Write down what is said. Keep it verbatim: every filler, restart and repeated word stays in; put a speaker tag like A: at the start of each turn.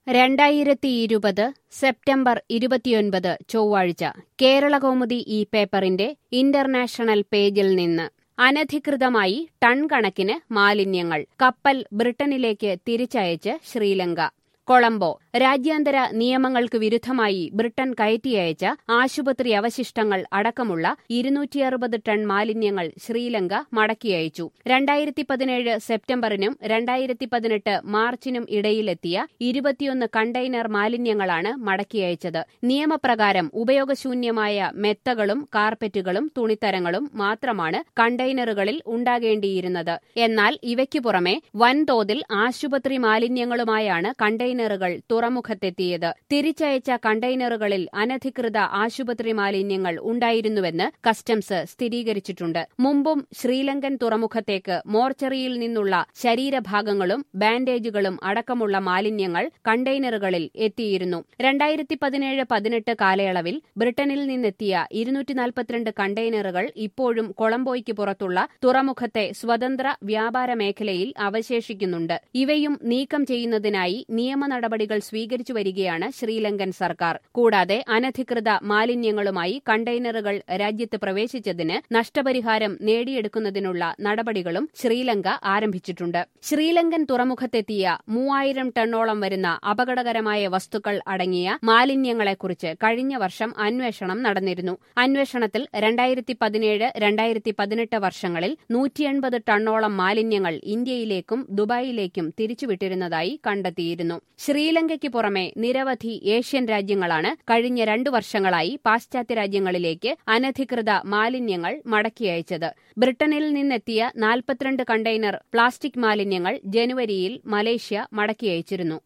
A: രണ്ടായിരത്തി ഇരുപത് സെപ്റ്റംബർ ഇരുപത്തിയൊൻപത് ചൊവ്വാഴ്ച കേരളകൗമുദി ഈ പേപ്പറിന്റെ ഇന്റർനാഷണൽ പേജിൽ നിന്ന് അനധികൃതമായി ടൺ കണക്കിന് മാലിന്യങ്ങൾ കപ്പൽ ബ്രിട്ടനിലേക്ക് തിരിച്ചയച്ച് ശ്രീലങ്ക. കൊളംബോ. രാജ്യാന്തര നിയമങ്ങൾക്ക് വിരുദ്ധമായി ബ്രിട്ടൻ കയറ്റിയയച്ച ആശുപത്രി അവശിഷ്ടങ്ങൾ അടക്കമുള്ള ഇരുന്നൂറ്റിയറുപത് ടൺ മാലിന്യങ്ങൾ ശ്രീലങ്ക മടക്കിയയച്ചു. രണ്ടായിരത്തി പതിനേഴ് സെപ്റ്റംബറിനും രണ്ടായിരത്തി പതിനെട്ട് മാർച്ചിനും ഇടയിലെത്തിയ ഇരുപത്തിയൊന്ന് കണ്ടെയ്നർ മാലിന്യങ്ങളാണ് മടക്കിയയച്ചത്. നിയമപ്രകാരം ഉപയോഗശൂന്യമായ മെത്തകളും കാർപ്പറ്റുകളും തുണിത്തരങ്ങളും മാത്രമാണ് കണ്ടെയ്നറുകളിൽ ഉണ്ടാകേണ്ടിയിരുന്നത്. എന്നാൽ ഇവയ്ക്കു പുറമെ വൻതോതിൽ ആശുപത്രി മാലിന്യങ്ങളുമായാണ് കണ്ടെയ്നറുകൾ തുറമുഖത്തെത്തിയത്. തിരിച്ചയച്ച കണ്ടെയ്നറുകളിൽ അനധികൃത ആശുപത്രി മാലിന്യങ്ങൾ ഉണ്ടായിരുന്നുവെന്ന് കസ്റ്റംസ് സ്ഥിരീകരിച്ചിട്ടുണ്ട്. മുമ്പും ശ്രീലങ്കൻ തുറമുഖത്തേക്ക് മോർച്ചറിയിൽ നിന്നുള്ള ശരീരഭാഗങ്ങളും ബാൻഡേജുകളും അടക്കമുള്ള മാലിന്യങ്ങൾ കണ്ടെയ്നറുകളിൽ എത്തിയിരുന്നു. രണ്ടായിരത്തി പതിനേഴ് പതിനെട്ട് കാലയളവിൽ ബ്രിട്ടനിൽ നിന്നെത്തിയ ഇരുന്നൂറ്റി നാൽപ്പത്തിരണ്ട് കണ്ടെയ്നറുകൾ ഇപ്പോഴും കൊളംബോയ്ക്ക് പുറത്തുള്ള തുറമുഖത്തെ സ്വതന്ത്ര വ്യാപാര മേഖലയിൽ അവശേഷിക്കുന്നുണ്ട്. ഇവയും നീക്കം ചെയ്യുന്നതിനായി നിയമ നടപടികൾ സ്വീകരിച്ചു വരികയാണ് ശ്രീലങ്കൻ സർക്കാർ. കൂടാതെ അനധികൃത മാലിന്യങ്ങളുമായി കണ്ടെയ്നറുകൾ രാജ്യത്ത് പ്രവേശിച്ചതിന് നഷ്ടപരിഹാരം നേടിയെടുക്കുന്നതിനുള്ള നടപടികളും ശ്രീലങ്ക ആരംഭിച്ചിട്ടുണ്ട്. ശ്രീലങ്കൻ തുറമുഖത്തെത്തിയ മൂവായിരം ടണ്ണോളം വരുന്ന അപകടകരമായ വസ്തുക്കൾ അടങ്ങിയ മാലിന്യങ്ങളെക്കുറിച്ച് കഴിഞ്ഞ വർഷം അന്വേഷണം നടന്നിരുന്നു. അന്വേഷണത്തിൽ രണ്ടായിരത്തി പതിനേഴ് രണ്ടായിരത്തി പതിനെട്ട് വർഷങ്ങളിൽ നൂറ്റി എൺപത് ടണ്ണോളം മാലിന്യങ്ങൾ ഇന്ത്യയിലേക്കും ദുബായിലേക്കും തിരിച്ചുവിട്ടിരുന്നതായി കണ്ടെത്തിയിരുന്നു. ശ്രീലങ്കയ്ക്ക് പുറമെ നിരവധി ഏഷ്യൻ രാജ്യങ്ങളാണ് കഴിഞ്ഞ രണ്ടു വർഷങ്ങളായി പാശ്ചാത്യ രാജ്യങ്ങളിലേക്ക് അനധികൃത മാലിന്യങ്ങൾ മടക്കിയയച്ചത്. ബ്രിട്ടനിൽ നിന്നെത്തിയ നാൽപ്പത്തിരണ്ട് കണ്ടെയ്നർ പ്ലാസ്റ്റിക് മാലിന്യങ്ങൾ ജനുവരിയിൽ മലേഷ്യ മടക്കിയയച്ചിരുന്നു.